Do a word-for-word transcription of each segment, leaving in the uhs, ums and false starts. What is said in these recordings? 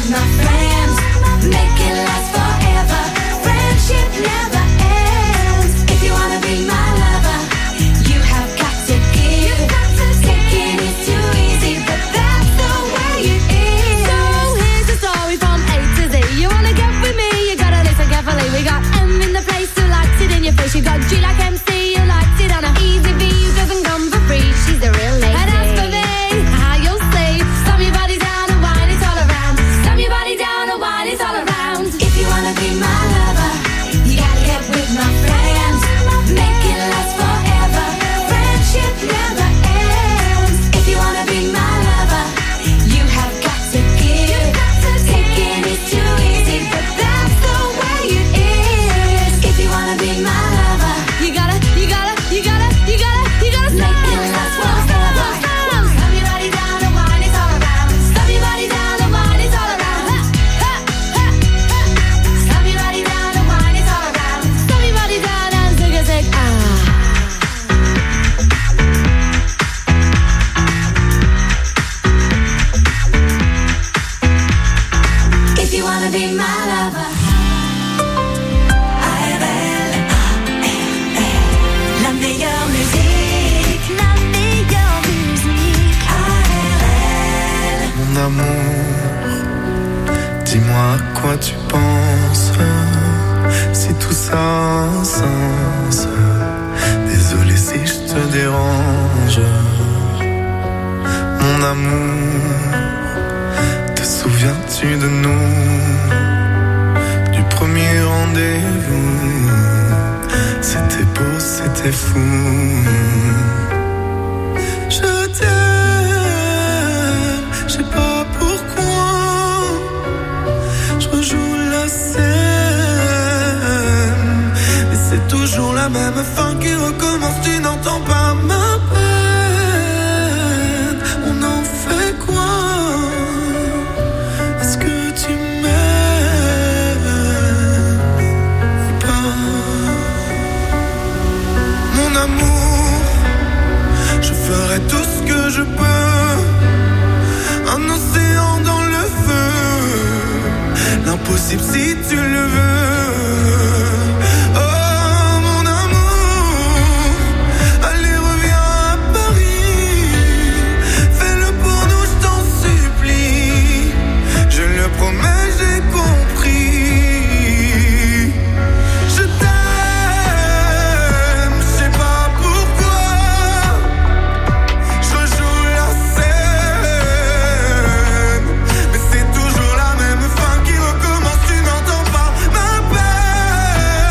with my friends, make it last forever. Friendship never ends. If you wanna be my lover, you have got to give. Taking is too easy, but that's the way it is. So here's the story from A to Z. You wanna get with me, you gotta listen carefully. We got M in the place who likes it in your face. You got G like M C, who likes it on a easy V, who doesn't come for free. She's the real lady. And as for me, how you'll see, slam your body down and wine it all around. Slam your body down and wine it all around. If you wanna be my lover, you gotta get with my friends, make it last forever. Friendship never ends. If you wanna be my lover, you have got to give. Taking is too easy, but that's the way it is. If you wanna be my lover, you gotta, you gotta, you gotta, you gotta, you gotta make it last forever. Slam your body down and wine it all around. Slam your body down and wine it all around. Ha, ha, ha, ha. Slam your body down and wine it all around. Slam your body down and zig a zig ah. If you wanna be my lover, A R L, la meilleure musique, la meilleure musique, A R L. Mon amour, dis-moi à quoi tu penses. Si tout ça a un sens. Désolé si je te dérange. Mon amour, te souviens-tu de nous? Du premier rendez-vous. C'était beau, c'était fou. Je t'aime, je sais pas pourquoi. Je rejoue la scène, mais c'est toujours la même fin qui recommence. Tu n'entends pas ma peine. On en fait quoi? Est-ce que tu m'aimes ou pas? Mon amour, je ferai tout ce que je peux. Un océan dans le feu, l'impossible si tu le veux. Oh mon amour, allez reviens à Paris. Fais-le pour nous, je t'en supplie. Je le promets, j'ai compris. Je t'aime, je sais pas pourquoi. Je rejoue la scène, mais c'est toujours la même fin qui recommence. Tu n'entends pas ma peine.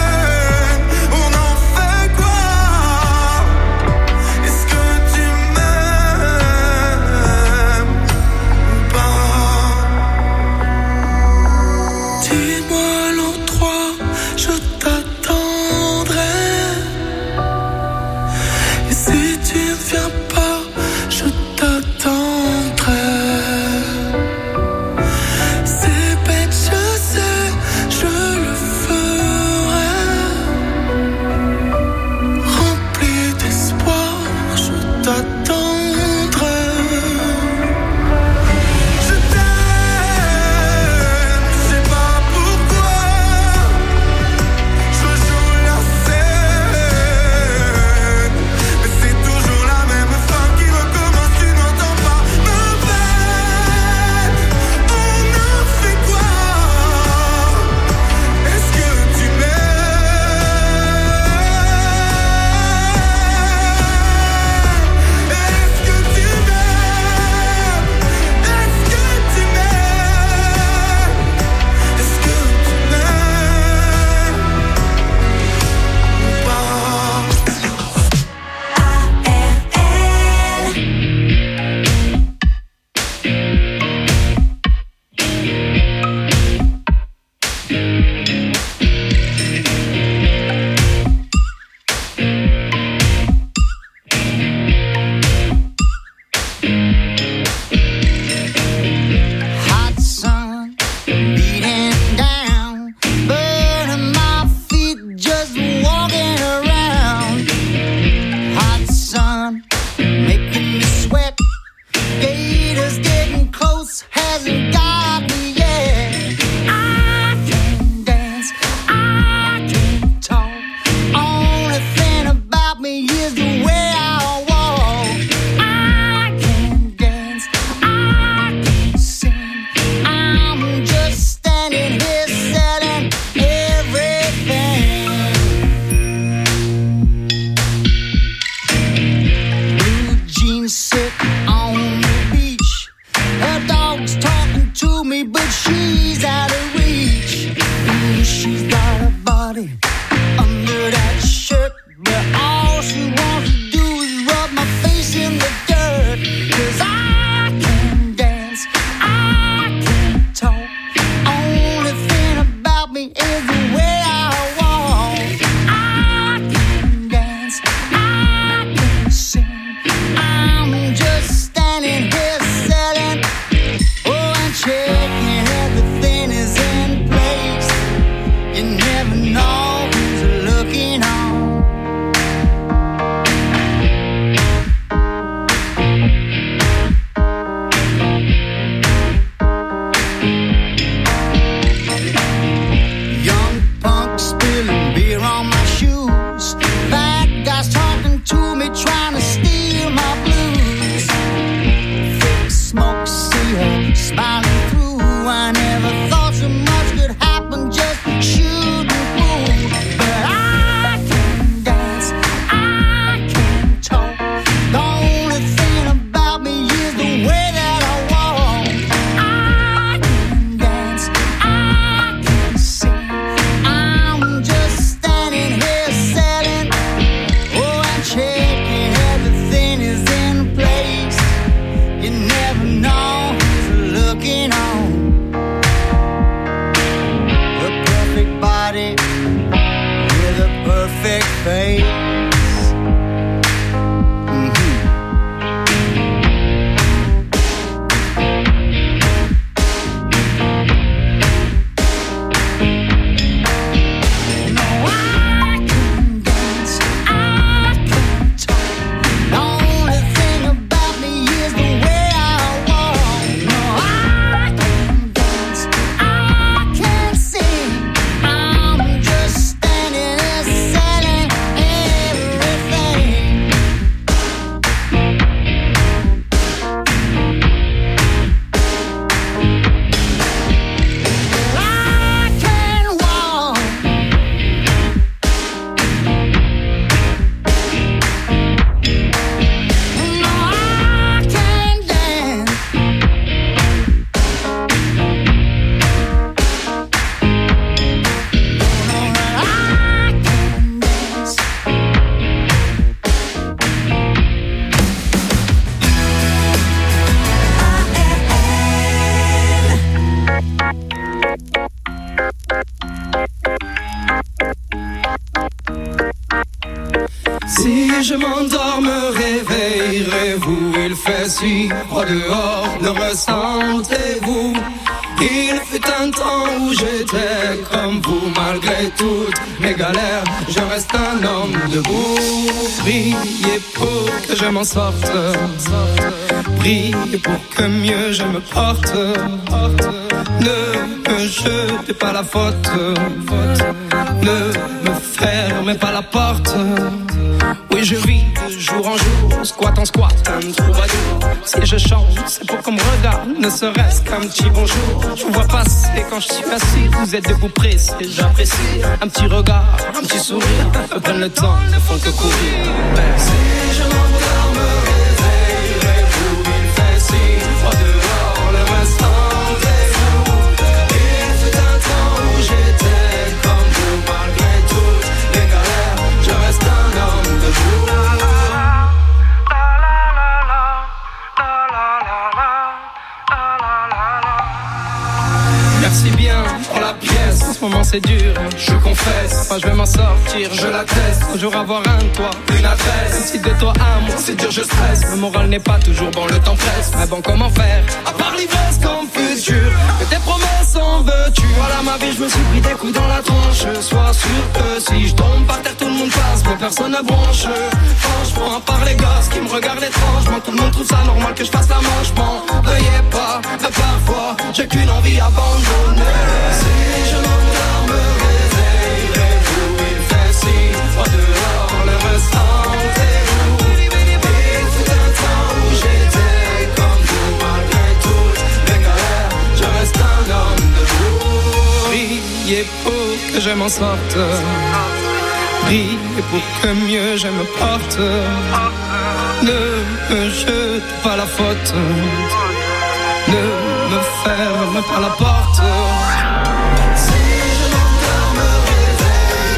body under that shirt, but all she wants to do is rub my face in the dirt. 'Cause I can dance, I can talk. Only thing about me is the way I walk. I can dance, I can sing. I'm just standing here selling, oh, and checking everything is in place. You never know who's looking on. Young punk spilling beer on my shoes. Bad guys talking to me, trying to steal my blues. Thick smoke, see her smiling through. I never thought so much could happen, just shooting through. But I can dance, I can talk. The only thing about me is the way that I walk. I can dance, I can sing. I'm just standing here selling, oh, and checking everything is in place. You never know who's looking on. The perfect body with a perfect face. Mhm. No, I can dance, I can talk. The only thing about me is the way I walk. No, I can dance, I can sing. I'm just standing there selling everything. I can walk. No, I can dance. No, I can dance. Si je m'endors, me réveillerez-vous? Il fait si froid dehors, le ressentez-vous? Il fut un temps où j'étais comme vous, malgré toutes mes galères, je reste un homme debout. Priez pour que je m'en sorte, priez pour que mieux je me porte. Ne me jetez pas la faute, ne me fermez pas la porte. Oui, je vis de jour en jour, squat en squat, un troubadour. Si je chante, c'est pour qu'on me regarde, ne serait-ce qu'un petit bonjour. Je vous vois passer quand je suis assis, vous êtes debout pressé, j'apprécie. Un petit regard, un petit sourire, me prennent le temps, ne font que courir. Si je m'endors, me réveillerez-vous? Il fait si froid dehors, le restantez-vous? Il fut un temps où j'étais comme vous, malgré toutes les galères, je reste un homme debout. Merci bien pour la pièce, en ce moment c'est dur, je confesse. Moi je vais m'en sortir, je l'atteste. Un jour avoir un toit, une adresse. Si de toi à moi c'est dur, je stresse. Le moral n'est pas toujours bon, le temps presse. Mais bon, comment faire, à part l'ivresse comme futur, que tes promesses en veux-tu? Voilà ma vie, je me suis pris des coups dans la tronche. Sois sûr que si je tombe par terre, tout le monde passe, mais personne ne bronche. Franchement, à part les gosses qui me regardent étrangement, tout le monde trouve ça normal que je fasse la manche. M'en veuillez pas, mais parfois j'ai qu'une envie abandonnée. Si je m'endors, me réveillerez-vous? Il fait si froid dehors, le ressentez-vous? Il fut un temps où j'étais comme vous, malgré toutes les galères, je reste un homme debout. Priez pour que je m'en sorte, priez pour que mieux je me porte. Ne me jete pas la faute, ne me ferme pas la porte. Si je m'endors, me réveille.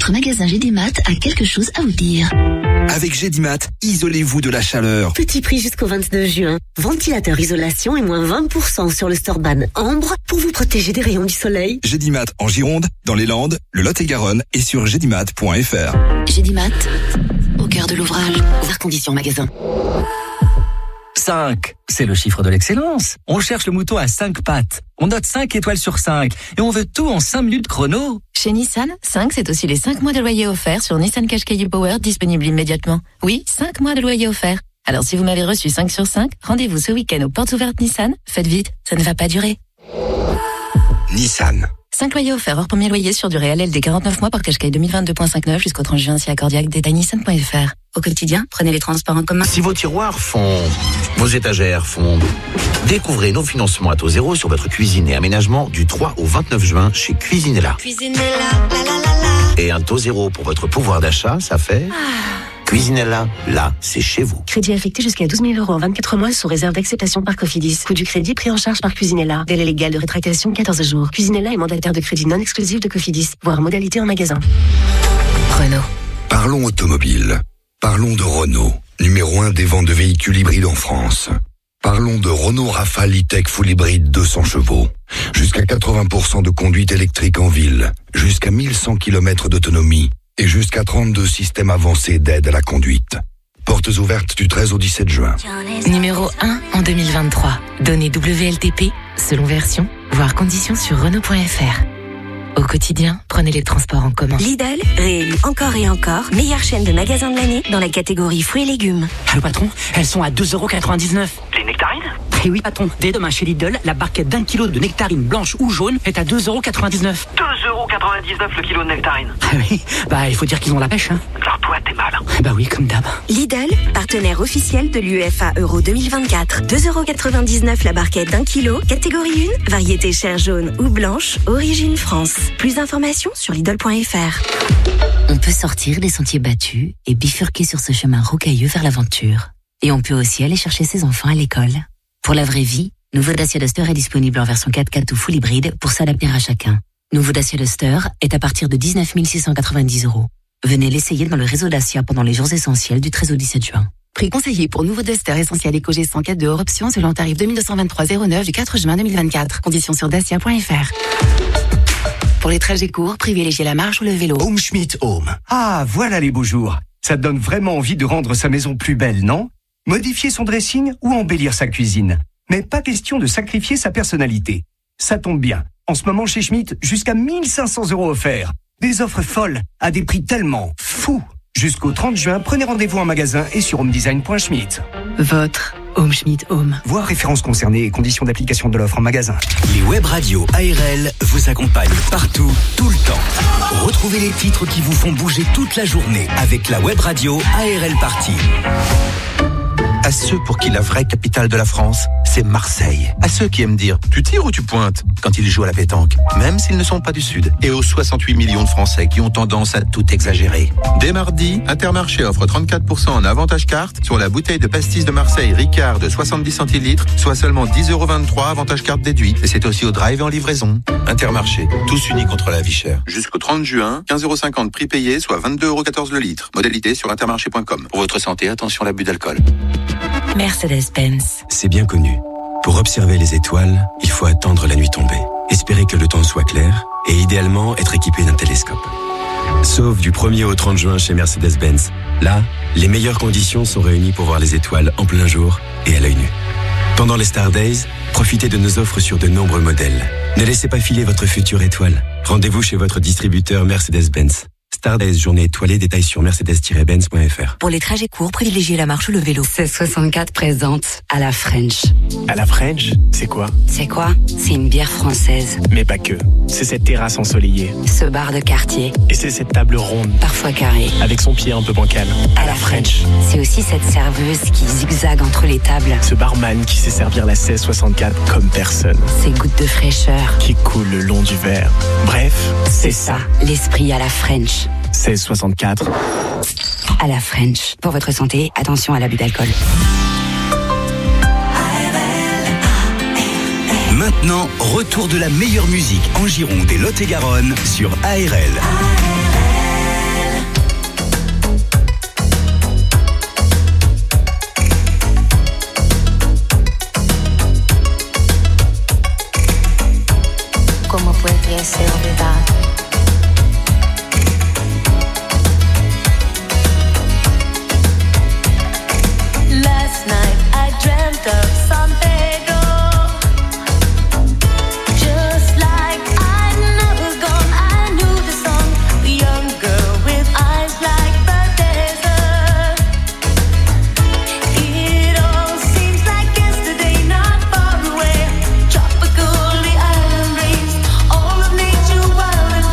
votre magasin Gédimat a quelque chose à vous dire. Avec Gédimat, isolez-vous de la chaleur. Petit prix jusqu'au vingt-neuf juin. Ventilateur isolation et moins vingt pour cent sur le Storban Ambre pour vous protéger des rayons du soleil. Gédimat en Gironde, dans les Landes, le Lot-et-Garonne et sur gédimat point f r. Gédimat, au cœur de l'ouvrage. Ouvert conditions magasin. cinq, c'est le chiffre de l'excellence. On cherche le mouton à cinq pattes. On note cinq étoiles sur cinq. Et on veut tout en cinq minutes chrono. Chez Nissan, cinq, c'est aussi les cinq mois de loyer offerts sur Nissan Qashqai e-Power disponible immédiatement. Oui, cinq mois de loyer offerts. Alors si vous m'avez reçu cinq sur cinq, rendez-vous ce week-end aux portes ouvertes Nissan. Faites vite, ça ne va pas durer. Nissan. cinq loyers offerts hors premier loyer sur durée L L D quarante-neuf mois par Qashqai deux mille vingt-deux point cinquante-neuf jusqu'au trente juin si accordé avec détail nissan point f r. Au quotidien, prenez les transports en commun. Si vos tiroirs fondent, vos étagères fondent, découvrez nos financements à taux zéro sur votre cuisine et aménagement du trois au vingt-neuf juin chez Cuisinella. Cuisinella, la la la la. Et un taux zéro pour votre pouvoir d'achat, ça fait... Ah. Cuisinella, là, c'est chez vous. Crédit affecté jusqu'à douze mille euros en vingt-quatre mois sous réserve d'acceptation par Cofidis. Coût du crédit pris en charge par Cuisinella. Délai légal de rétractation quatorze jours. Cuisinella est mandataire de crédit non exclusif de Cofidis. Voir modalité en magasin. Renault. Parlons automobile. Parlons de Renault, numéro un des ventes de véhicules hybrides en France. Parlons de Renault Rafale E-Tech Full Hybride deux cents chevaux. Jusqu'à quatre-vingts pour cent de conduite électrique en ville. Jusqu'à mille cent kilomètres d'autonomie. Et jusqu'à trente-deux systèmes avancés d'aide à la conduite. Portes ouvertes du treize au dix-sept juin. Numéro un en deux mille vingt-trois. Données W L T P, selon version, voire conditions sur Renault point f r. Au quotidien, prenez les transports en commun. Lidl, réélu encore et encore, meilleure chaîne de magasins de l'année dans la catégorie fruits et légumes. Allô patron, elles sont à deux euros quatre-vingt-dix-neuf. Les nectarines ? Eh oui patron, dès demain chez Lidl, la barquette d'un kilo de nectarines blanches ou jaunes est à deux euros quatre-vingt-dix-neuf. deux euros quatre-vingt-dix-neuf le kilo de nectarines. Ah oui, bah il faut dire qu'ils ont la pêche, hein. Alors toi, t'es malin. Bah oui, comme d'hab. Lidl, partenaire officiel de l'UEFA Euro deux mille vingt-quatre. deux euros quatre-vingt-dix-neuf la barquette d'un kilo, catégorie un, variété chair jaune ou blanche, origine France. Plus d'informations sur Lidl point f r. On peut sortir des sentiers battus et bifurquer sur ce chemin rocailleux vers l'aventure. Et on peut aussi aller chercher ses enfants à l'école. Pour la vraie vie, nouveau Dacia Duster est disponible en version quatre quatre ou full hybride pour s'adapter à chacun. Nouveau Dacia Duster est à partir de dix-neuf mille six cent quatre-vingt-dix euros. Venez l'essayer dans le réseau Dacia pendant les jours essentiels du treize au dix-sept juin. Prix conseillé pour nouveau Duster essentiel Eco G cent quatre de hors option selon tarif deux mille deux cent vingt-trois euros zéro neuf du quatre juin deux mille vingt-quatre. Conditions sur dacia point f r. Pour les trajets courts, privilégiez la marche ou le vélo. Home Schmidt Home. Ah, voilà les beaux jours. Ça donne vraiment envie de rendre sa maison plus belle, non ? Modifier son dressing ou embellir sa cuisine. Mais pas question de sacrifier sa personnalité. Ça tombe bien. En ce moment chez Schmidt, jusqu'à mille cinq cents euros offerts. Des offres folles à des prix tellement fous. Jusqu'au trente juin, prenez rendez-vous en magasin et sur homedesign point schmidt. Votre Home Schmidt Home. Voir références concernées et conditions d'application de l'offre en magasin. Les web radios A R L vous accompagnent partout, tout le temps. Retrouvez les titres qui vous font bouger toute la journée avec la web radio A R L Party. À ceux pour qui la vraie capitale de la France, c'est Marseille. À ceux qui aiment dire « tu tires ou tu pointes ?» quand ils jouent à la pétanque, même s'ils ne sont pas du Sud. Et aux soixante-huit millions de Français qui ont tendance à tout exagérer. Dès mardi, Intermarché offre trente-quatre pour cent en avantage carte sur la bouteille de pastis de Marseille Ricard de soixante-dix centilitres, soit seulement dix euros vingt-trois avantage carte déduit. Et c'est aussi au drive et en livraison. Intermarché, tous unis contre la vie chère. Jusqu'au trente juin, quinze euros cinquante prix payé, soit vingt-deux euros quatorze le litre. Modalité sur intermarché point com. Pour votre santé, attention à l'abus d'alcool. Mercedes-Benz. C'est bien connu. Pour observer les étoiles, il faut attendre la nuit tombée, espérer que le temps soit clair et idéalement être équipé d'un télescope. Sauf du premier au trente juin chez Mercedes-Benz. Là, les meilleures conditions sont réunies pour voir les étoiles en plein jour et à l'œil nu. Pendant les Star Days, profitez de nos offres sur de nombreux modèles. Ne laissez pas filer votre future étoile. Rendez-vous chez votre distributeur Mercedes-Benz. Star Days, journée étoilée, détails sur mercedes tiret benz point f r. Pour les trajets courts, privilégiez la marche ou le vélo. seize soixante-quatre présente à la French. À la French, c'est quoi ? C'est quoi ? C'est une bière française. Mais pas que. C'est cette terrasse ensoleillée. Ce bar de quartier. Et c'est cette table ronde. Parfois carrée. Avec son pied un peu bancal. À la French. C'est aussi cette serveuse qui zigzague entre les tables. Ce barman qui sait servir la seize soixante-quatre comme personne. Ces gouttes de fraîcheur. Qui coulent le long du verre. Bref, c'est ça. L'esprit à la French. seize soixante-quatre. À la French. Pour votre santé, attention à l'abus d'alcool. Maintenant, retour de la meilleure musique en Gironde et Lot-et-Garonne sur A R L. ¿Cómo pudiese olvidar? Last night I dreamt of San Pedro, just like I'd never gone. I knew the song, a young girl with eyes like the desert. It all seems like yesterday, not far away. Tropical, the island breeze, all of nature wild and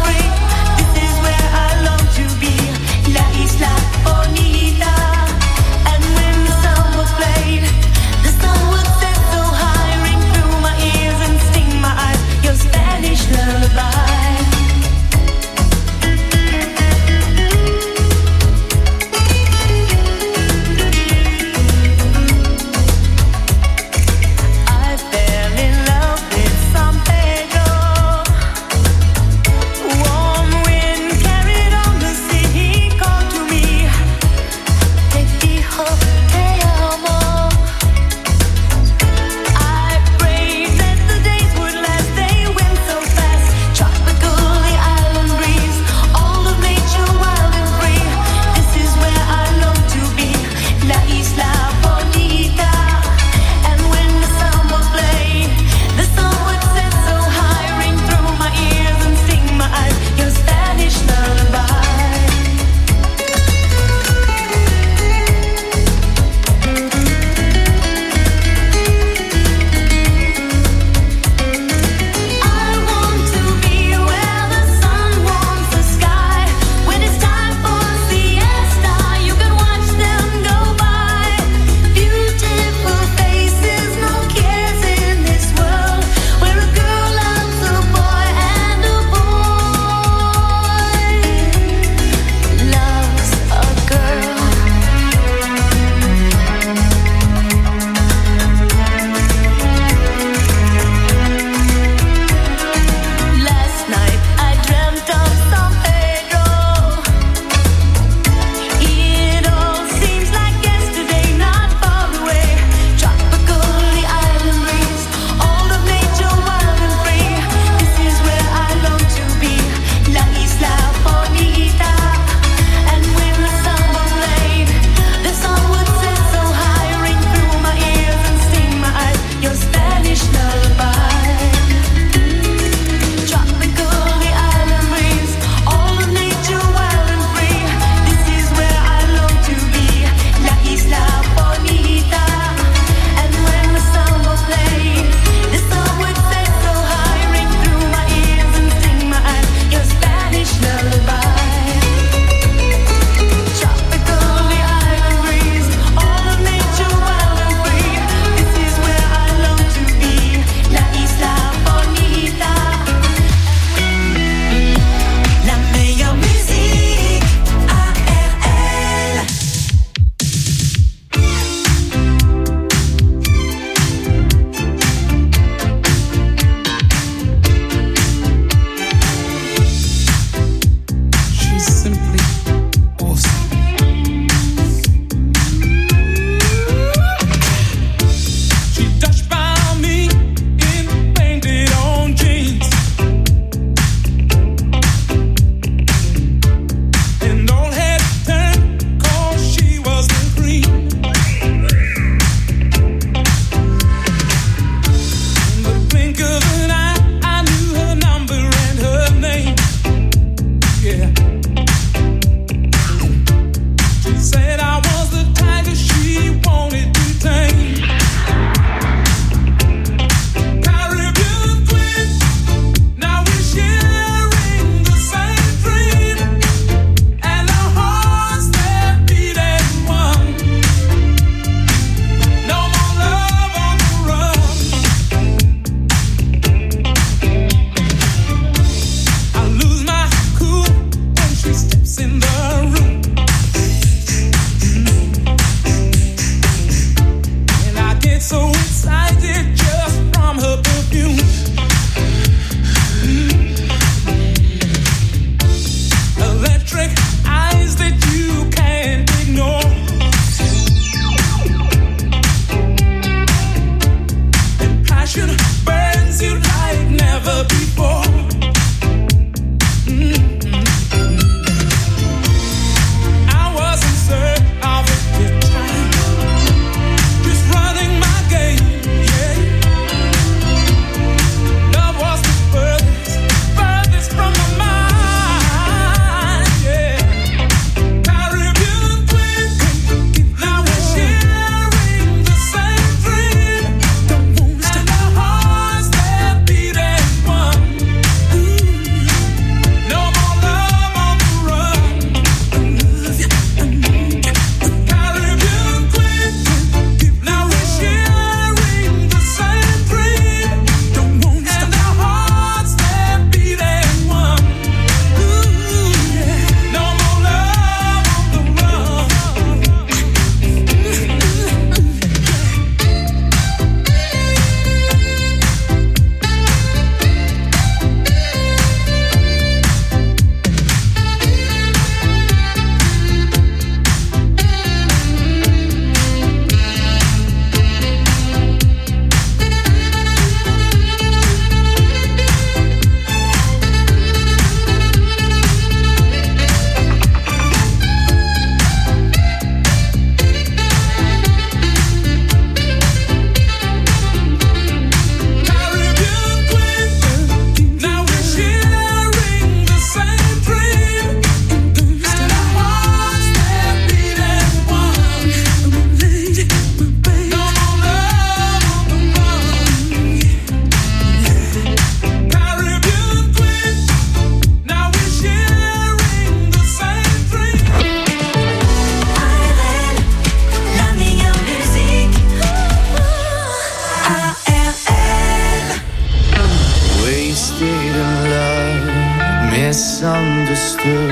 misunderstood.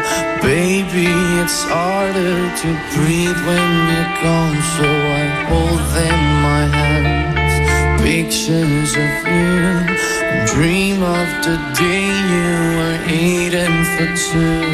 Baby, it's harder to breathe when you're gone, so I hold in my hands pictures of you and dream of the day you were eating for two.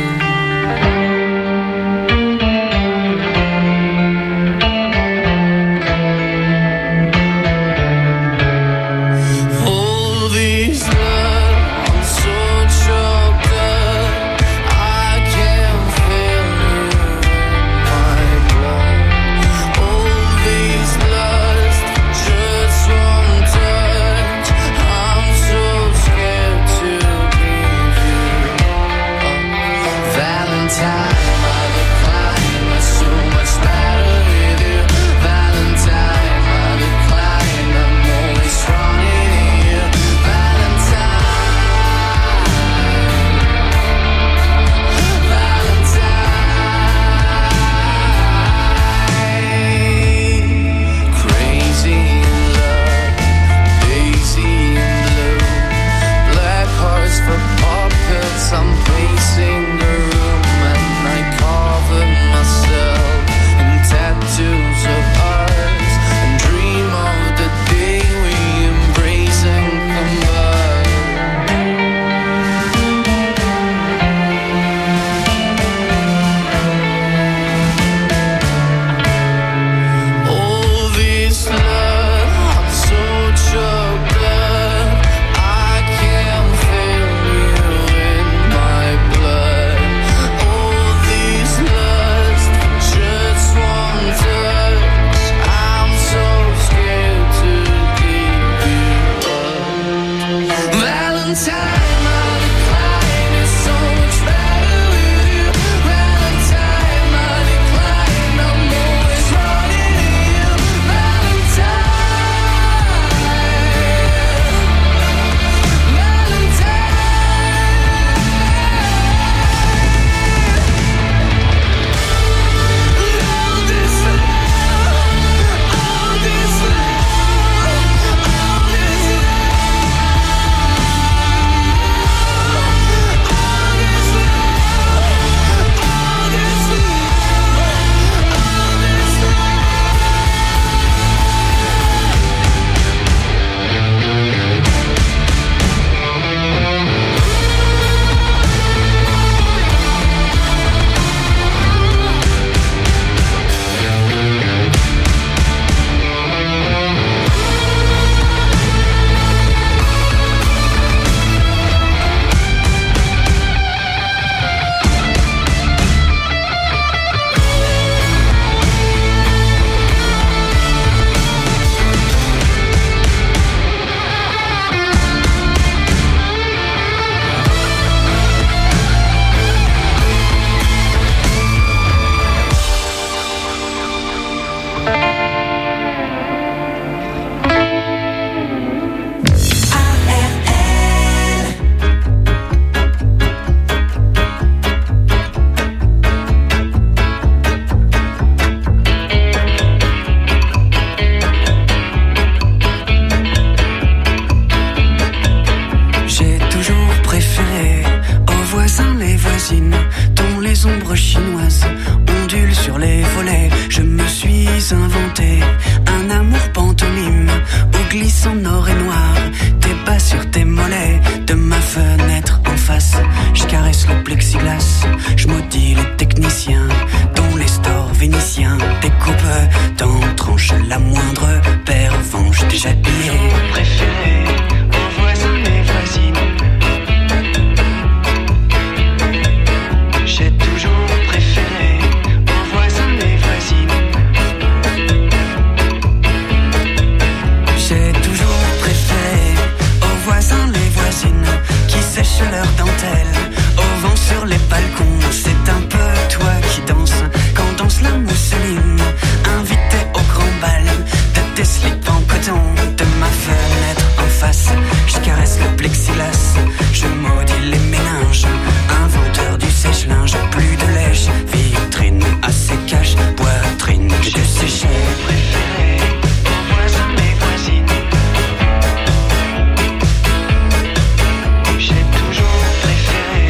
J'ai toujours préféré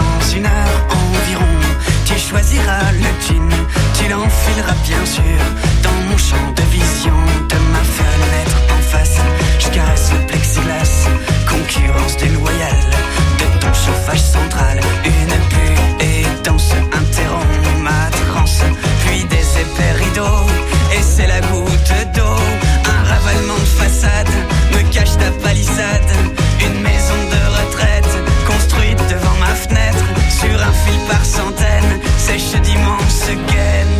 dans une heure environ, tu choisiras le jean, tu l'enfileras bien sûr dans mon champ de vision de ma fenêtre en face. Je caresse le plexiglas, concurrence déloyale de ton chauffage central. Une puissance interrompt ma transe, puis des épais rideaux, et c'est la goutte d'eau. Un ravalement de façade me cache ta palissade. Une maison de retraite construite devant ma fenêtre, sur un fil par centaines, sèche d'immenses gaines.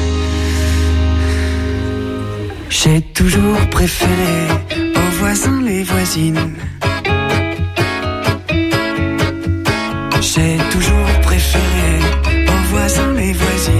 J'ai toujours préféré aux voisins les voisines. J'ai toujours préféré aux voisins les voisines.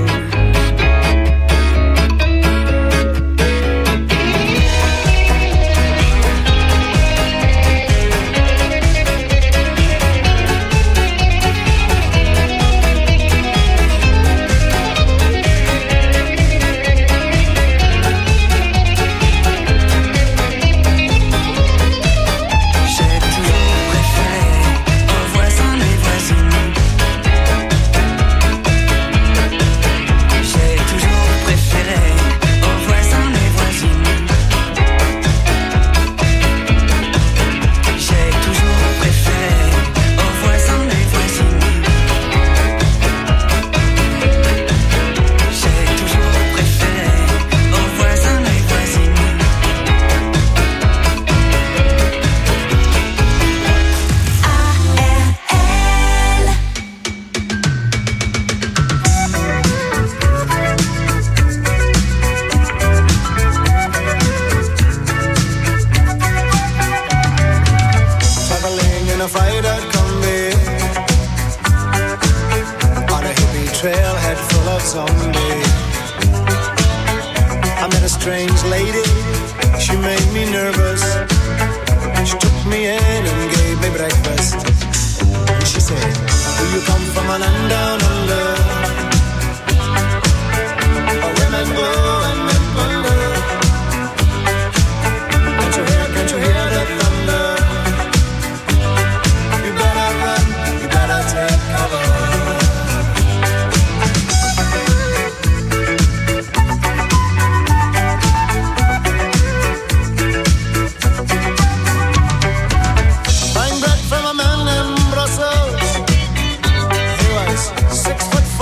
Six foot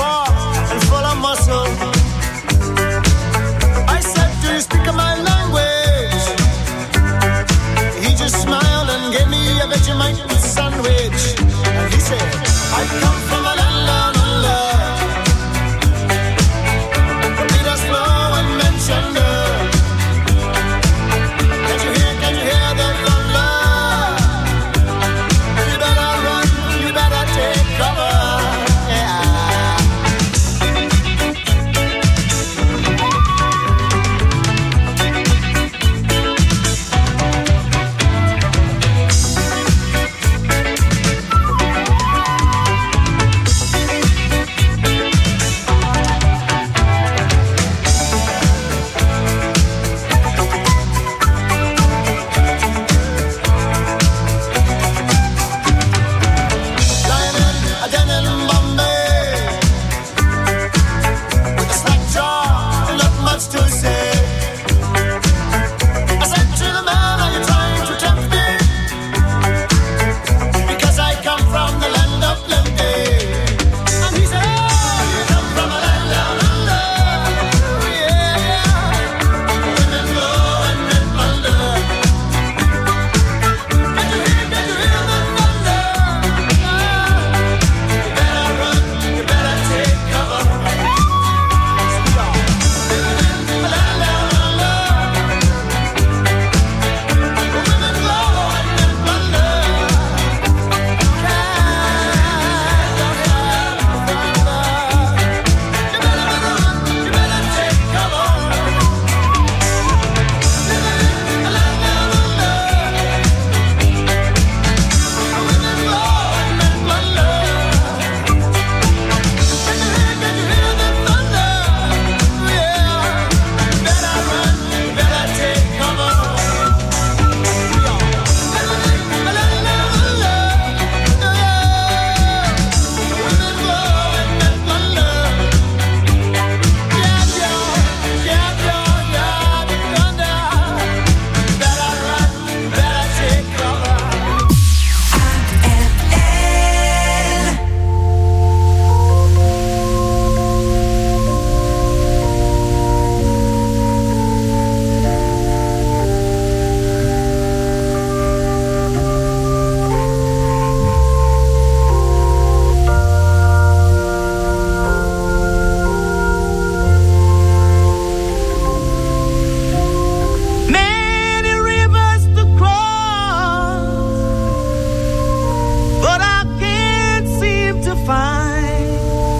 find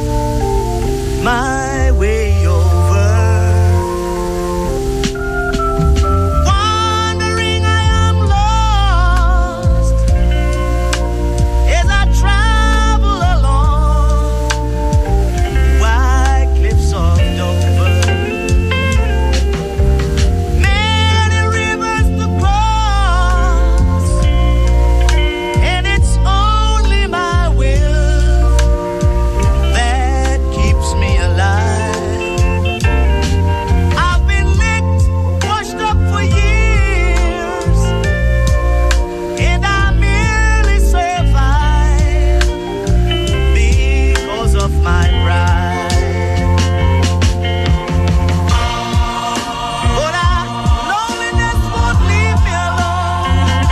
my way over. Wandering, I am lost as I travel along wide cliffs of Dover. Many rivers to cross, and it's only my will that keeps me alive. I've been licked, washed up for years, and I merely survive because of my pride. But I, loneliness won't leave me alone.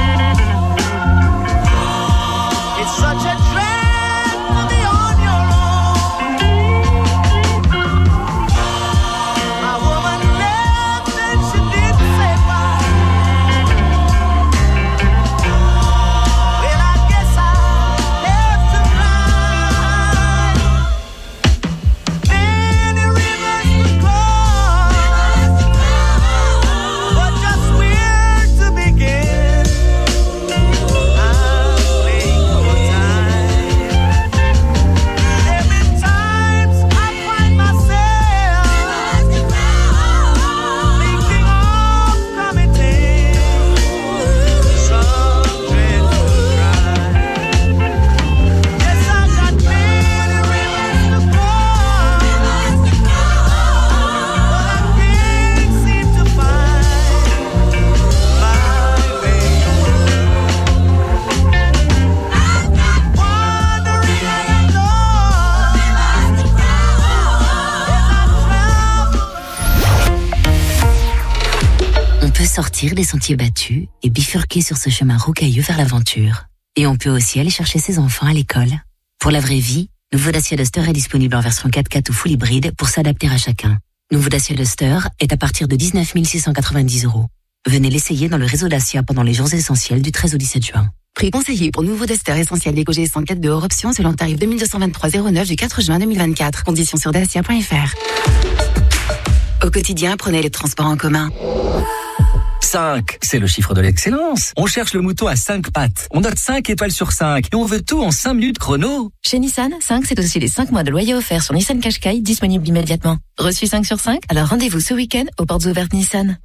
It's such a drag to be on your own. My woman left and she didn't say bye. Well, I guess I have to cry. Many rivers to cross, but just where to begin? I'm playing for time. There've been times I find myself thinking of committing some dreadful crime. Yes, I've got many rivers to cross, but I can't seem to find my way over. Wandering, I am lost as I travel. On peut sortir des sentiers battus et bifurquer sur ce chemin rocailleux vers l'aventure. Et on peut aussi aller chercher ses enfants à l'école. Pour la vraie vie, nouveau Dacia Duster est disponible en version quatre-quatre ou full hybride pour s'adapter à chacun. Nouveau Dacia Duster est à partir de dix-neuf mille six cent quatre-vingt-dix euros. Venez l'essayer dans le réseau Dacia pendant les jours essentiels du treize au dix-sept juin. Prix conseillé pour nouveau Duster essentiel Lego G cent quatre de hors option selon tarif deux mille deux cent vingt-trois euros zéro neuf du quatre juin deux mille vingt-quatre. Conditions sur dacia point f r. Au quotidien, prenez les transports en commun. cinq, c'est le chiffre de l'excellence. On cherche le mouton à cinq pattes. On note cinq étoiles sur cinq. Et on veut tout en cinq minutes chrono. Chez Nissan, cinq, c'est aussi les cinq mois de loyer offerts sur Nissan Qashqai, disponible immédiatement. Reçu cinq sur cinq? Alors rendez-vous ce week-end aux portes ouvertes Nissan.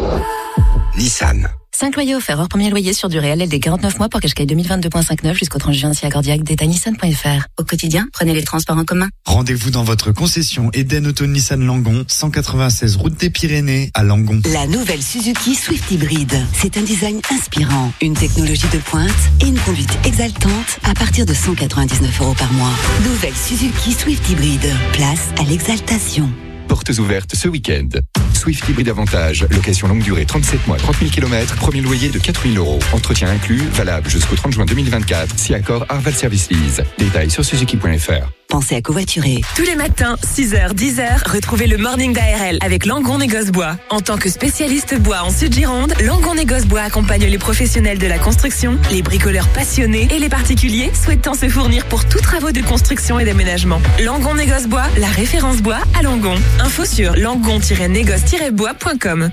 Nissan. cinq loyers offerts hors premier loyer sur durée L L D quarante-neuf mois pour Qashqai deux mille vingt-deux point cinquante-neuf jusqu'au trente juin si accordiaque. Détail nissan point f r. Au quotidien, prenez les transports en commun. Rendez-vous dans votre concession Eden Auto Nissan Langon, cent quatre-vingt-seize route des Pyrénées à Langon. La nouvelle Suzuki Swift Hybrid. C'est un design inspirant, une technologie de pointe et une conduite exaltante à partir de cent quatre-vingt-dix-neuf euros par mois. Nouvelle Suzuki Swift Hybrid. Place à l'exaltation. Portes ouvertes ce week-end. Swift Hybrid Avantage, location longue durée trente-sept mois, trente mille kilomètres, premier loyer de quatre mille euros. Entretien inclus, valable jusqu'au trente juin deux mille vingt-quatre, si accord Arval Service Lease. Détails sur suzuki point f r. Pensez à covoiturer. Tous les matins, six heures, dix heures, retrouvez le Morning d'A R L avec Langon Négoce Bois. En tant que spécialiste bois en Sud-Gironde, Langon Négoce Bois accompagne les professionnels de la construction, les bricoleurs passionnés et les particuliers souhaitant se fournir pour tous travaux de construction et d'aménagement. Langon Négoce Bois, la référence bois à Langon. Info sur langon tiret négoce tiret bois point com.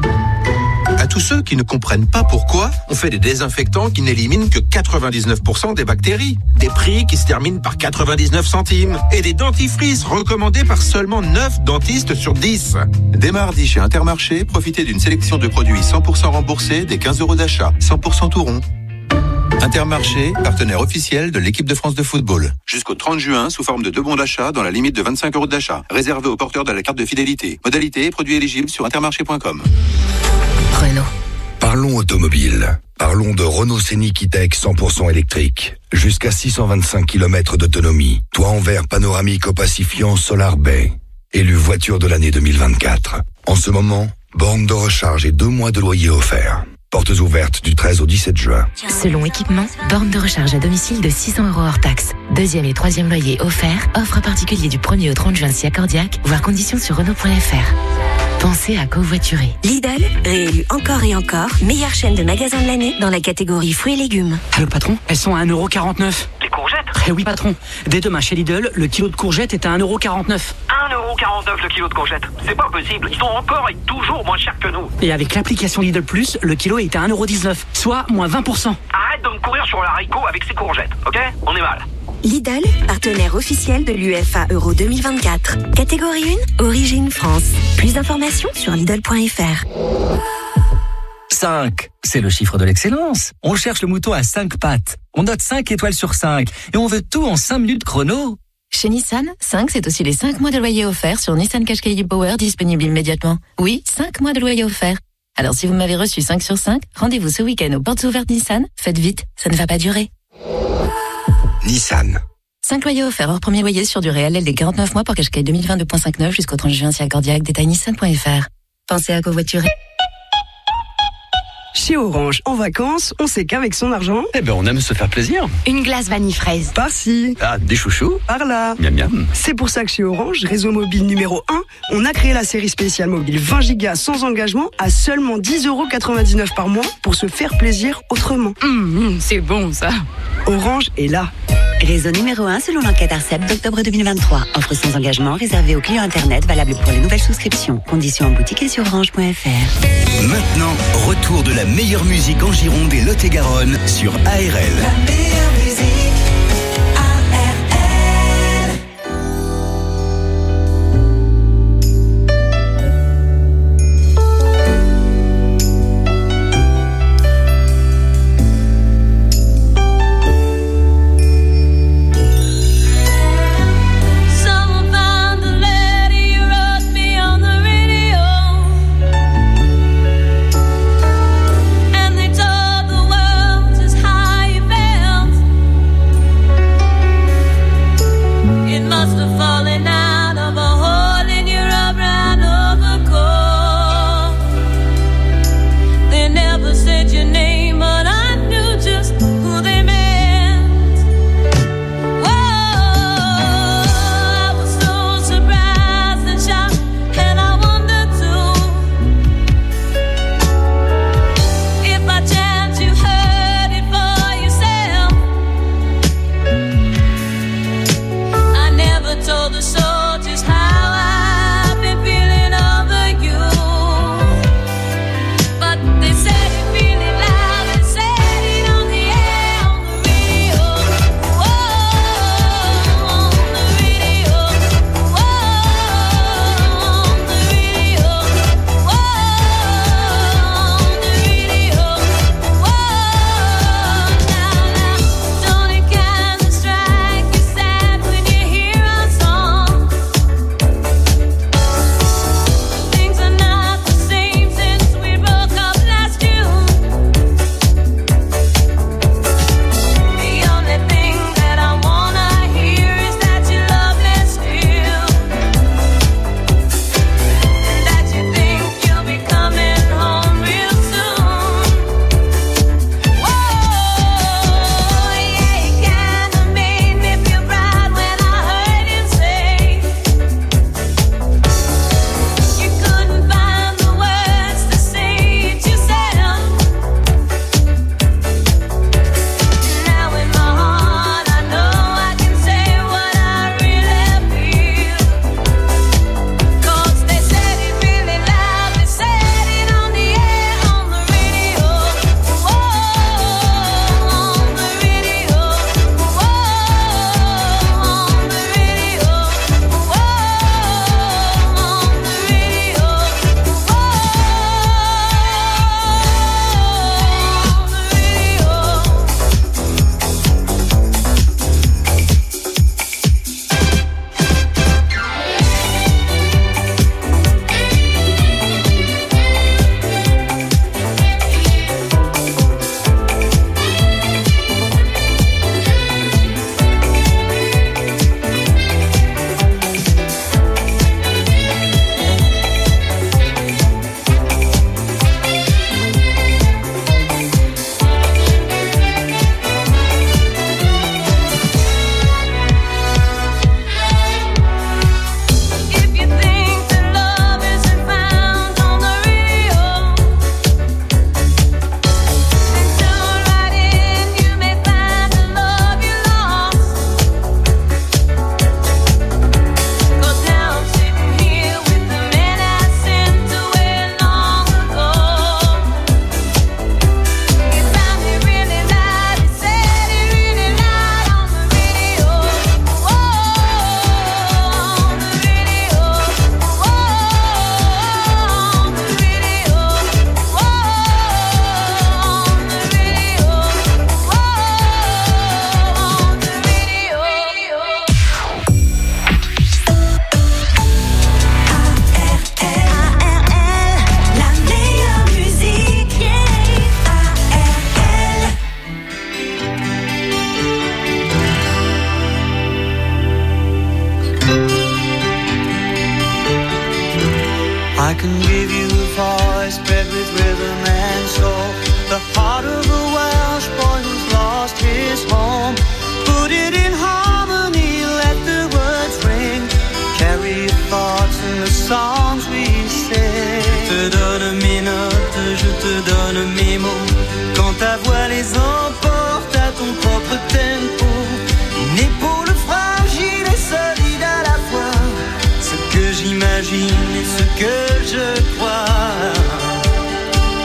À tous ceux qui ne comprennent pas pourquoi on fait des désinfectants qui n'éliminent que quatre-vingt-dix-neuf pour cent des bactéries, des prix qui se terminent par quatre-vingt-dix-neuf centimes et des dentifrices recommandés par seulement neuf dentistes sur dix. Dès mardi chez Intermarché, profitez d'une sélection de produits cent pour cent remboursés des quinze euros d'achat, cent pour cent tout rond. Intermarché, partenaire officiel de l'équipe de France de football. Jusqu'au trente juin, sous forme de deux bons d'achat dans la limite de vingt-cinq euros d'achat. Réservé aux porteurs de la carte de fidélité. Modalité et produits éligibles sur intermarché point com. Renault. Parlons automobile. Parlons de Renault Scénic E-Tech cent pour cent électrique. Jusqu'à six cent vingt-cinq kilomètres d'autonomie. Toit en verre panoramique opacifiant Solar Bay. Élu voiture de l'année deux mille vingt-quatre. En ce moment, borne de recharge et deux mois de loyer offert. Portes ouvertes du treize au dix-sept juin. Selon équipement, borne de recharge à domicile de six cents euros hors taxe. Deuxième et troisième loyer offert. Offre particulier du premier au trente juin si accordiaque. Voir conditions sur Renault point f r. Pensez à covoiturer. Lidl, réélu encore et encore, meilleure chaîne de magasins de l'année dans la catégorie fruits et légumes. Allô patron, elles sont à un euro quarante-neuf. Les courgettes courgettes. Eh oui, patron. Dès demain, chez Lidl, le kilo de courgettes est à un euro quarante-neuf. un euro quarante-neuf le kilo de courgettes. C'est pas possible. Ils sont encore et toujours moins chers que nous. Et avec l'application Lidl Plus, le kilo est à un euro dix-neuf, soit moins vingt pour cent. Arrête de me courir sur le haricot avec ces courgettes, ok? On est mal. Lidl, partenaire officiel de l'UEFA Euro deux mille vingt-quatre. Catégorie un, origine France. Plus d'informations sur Lidl point F R. cinq, c'est le chiffre de l'excellence. On cherche le mouton à cinq pattes. On note cinq étoiles sur cinq. Et on veut tout en cinq minutes chrono. Chez Nissan, cinq c'est aussi les cinq mois de loyer offerts sur Nissan Qashqai e-Power disponible immédiatement. Oui, cinq mois de loyer offerts. Alors si vous m'avez reçu cinq sur cinq, rendez-vous ce week-end aux portes ouvertes Nissan. Faites vite, ça ne va pas durer. Nissan. cinq loyers offerts hors premier loyer sur durée L L D quarante-neuf mois pour Qashqai deux mille vingt-deux point cinquante-neuf jusqu'au trente juin si accordé avec détail nissan point F R. Pensez à covoiturer. Chez Orange, en vacances, on sait qu'avec son argent... Eh ben, on aime se faire plaisir. Une glace vanille fraise. Par-ci. Ah, des chouchous. Par là. Miam miam. C'est pour ça que chez Orange, réseau mobile numéro un, on a créé la série spéciale mobile vingt gigas sans engagement à seulement dix euros quatre-vingt-dix-neuf par mois pour se faire plaisir autrement. Mmh, c'est bon ça. Orange est là. Réseau numéro un selon l'enquête ARCEP d'octobre deux mille vingt-trois. Offre sans engagement réservée aux clients Internet valable pour les nouvelles souscriptions. Conditions en boutique et sur orange point F R. Maintenant, retour de la meilleure musique en Gironde et Lot-et-Garonne sur A R L. La meilleure musique. Song I can give you a voice bred with rhythm and soul, the heart of a Welsh boy who's lost his home. Put it in harmony, let the words ring, carry your thoughts in the songs we sing. Je te donne mes notes, je te donne mes mots, quand ta voix les emporte à ton propre tempo. Une épaule fragile et solide à la fois, ce que j'imagine et ce que je crois.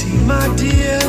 my dear.